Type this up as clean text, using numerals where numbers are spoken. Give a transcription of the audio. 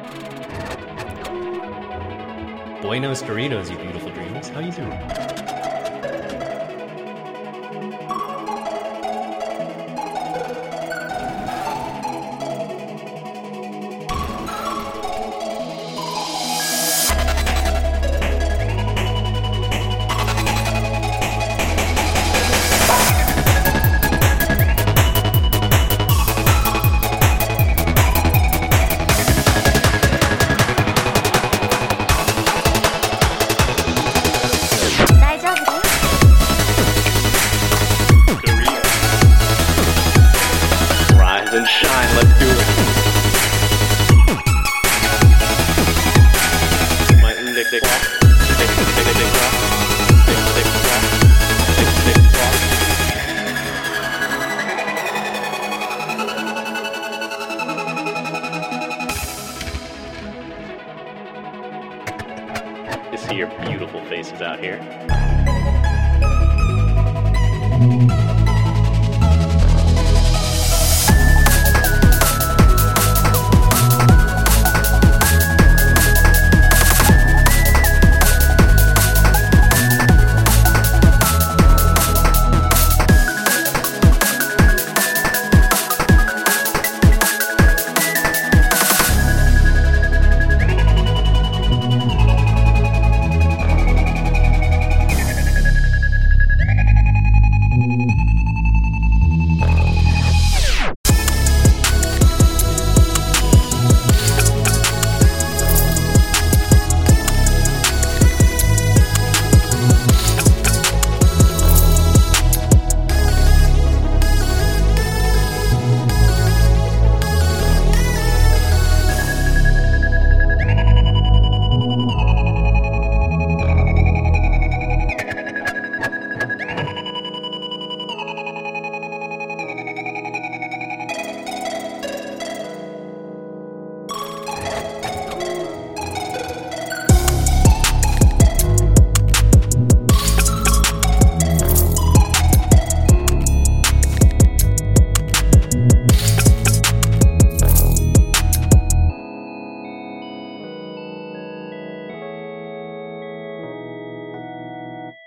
Buenos Doritos, you beautiful dreams. How you doing? Rise and shine, let's do it. My dick dick walk. Dick dick dick dick walk. Dick dick walk. Dick dick walk. You see your beautiful faces out here.